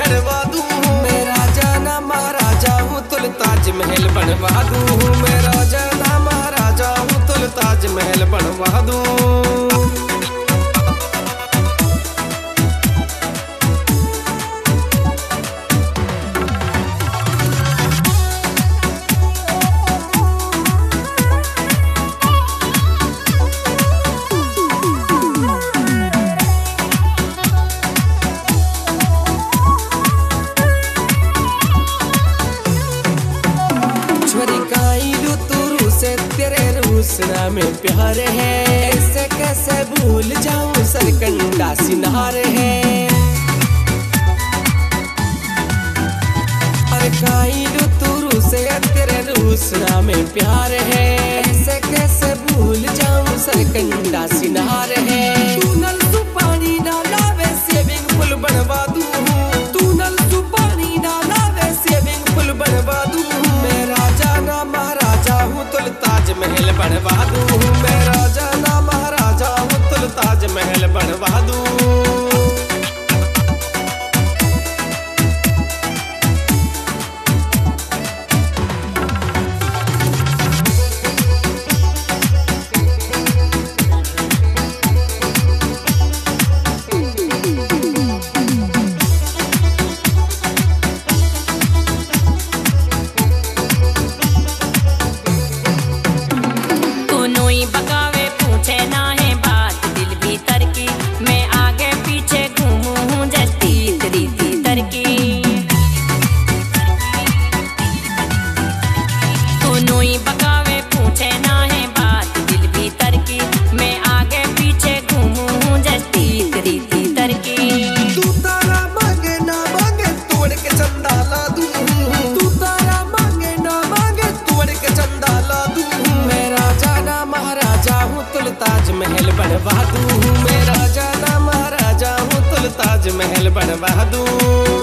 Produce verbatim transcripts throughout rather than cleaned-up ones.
बनवा दूं। मैं राजा ना महाराजा हूँ तुल ताजमहल बनवा दूं। मैं राजा ना महाराजा हूँ तुल ताजमहल बनवा दूं। तेरे रूसना में प्यार है, ऐसे कैसे भूल जाऊं सरकंडा सिनार है। अरे काइलू तू से तेरे रूसना में प्यार है, ऐसे कैसे भूल जाऊं सरकंडा सिनार है। तू नल तू पानी ना लावे स्विमिंग पूल बनवा दूं। तू नल तू पानी ना लावे स्विमिंग पूल बनवा दूं। मैं राजा ना महाराजा हूँ तुल ताजमहल बनवा दूं। मैं राजा ना महाराजा हूँ तुल ताजमहल बनवा दूं। ताजमहल बनवा दूं। मैं राजा ना महाराजा हूँ तुल ताजमहल बनवा दूं।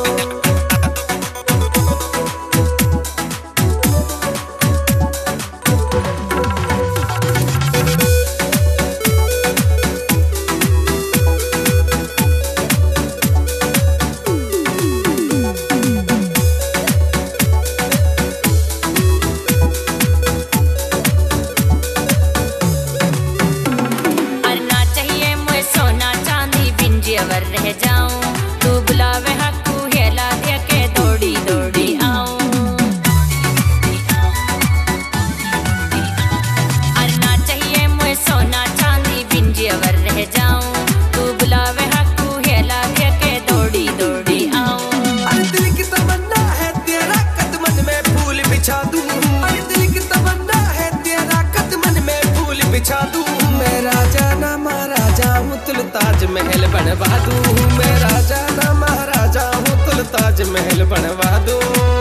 रह जाऊं तू बुलावे हकू हेला दे के दौड़ी दौड़ी आऊं। अरना चाहिए मुझे सोना चांदी बिन जेवर रह जाऊं तू बुलावे हकू हेला दे के दौड़ी दौड़ी आऊं। अरे दिल की तमन्ना है तेरा कदमन में फूल बिछा दूं। अरे दिल की तमन्ना है तेरा कदमन में फूल बिछा दूं। मैं राजा ना महाराजा हूँ तुल ताजमहल बनवा दूं। मैं राजा ना महाराजा हूँ तुल ताजमहल बनवा दूं।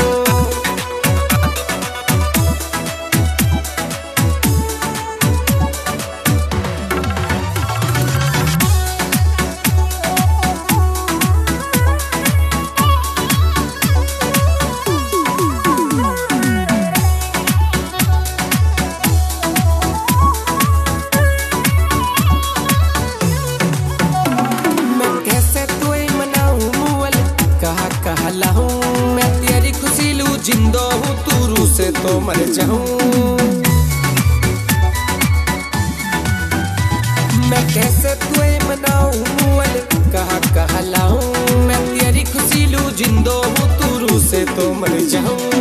मैं तेरी खुशी लूं जिंदा हूँ तू रूह से तो मर जाऊं। मैं कैसे तुझे मनाऊं कहा कहा लाऊं। मैं तेरी खुशी लूं जिंदा हूँ तू रूह से तो मर जाऊं।